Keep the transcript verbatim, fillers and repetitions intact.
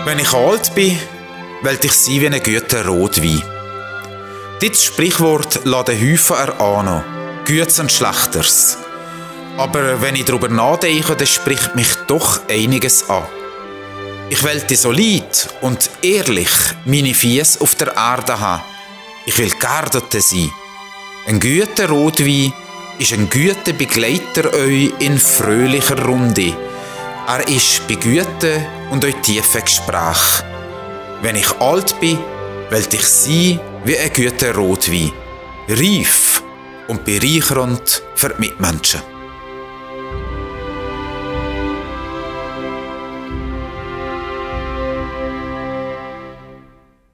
Wenn ich alt bin, will ich sein wie ein guter Rotwein. Dieses Sprichwort lässt den Häufen erahnen, Gutes und Schlechtes. Aber wenn ich darüber nachdenke, dann spricht mich doch einiges an. Ich will solid und ehrlich meine Füße auf der Erde haben. Ich will geerdet sein. Ein guter Rotwein ist ein guter Begleiter euch in fröhlicher Runde. Er ist bei guten und euch tiefen Gesprächen. Wenn ich alt bin, will ich sein wie ein guter Rotwein. Reif und bereichernd für die Mitmenschen.